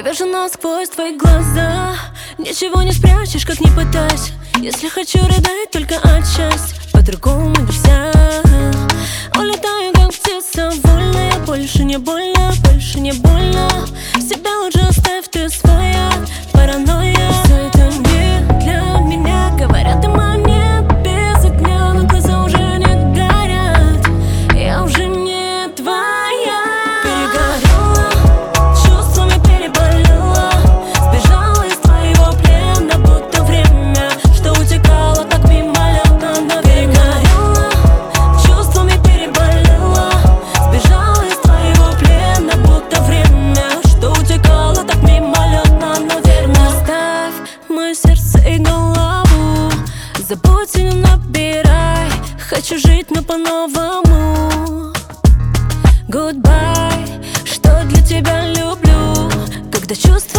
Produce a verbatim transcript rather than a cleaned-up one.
вижу насквозь твои глаза. Ничего не спрячешь, как не пытайся. Если хочу рыдать только от счастья, по-другому нельзя. Улетаю, как птица вольная. Больше не больно, больше не больно. Себя лучше оставь, ты своя паранойя. Все это не для меня. Говорят, им о небе без огня, но глаза уже не горят. Я уже не твоя. Перегорела, чувствами переболела. Сбежала из твоего плена, будто время, что утекало так мимолетно. Но перегорела, чувствами переболела. Сбежала из твоего плена, будто время, что утекало так мимолетно. Но верно, оставь мое сердце и голову. Забудь и не набирай. Хочу жить, но по-новому. Goodbye, что для тебя люблю, когда чувства